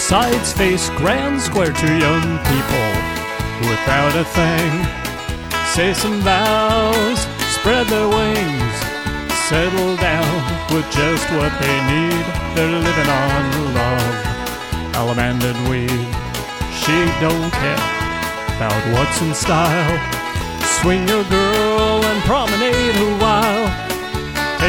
Sides face grand square to young people without a thing. Say some vows, spread their wings, settle down with just what they need. They're living on love, allemande and weed. She don't care about what's in style. Swing your girl and promenade a while.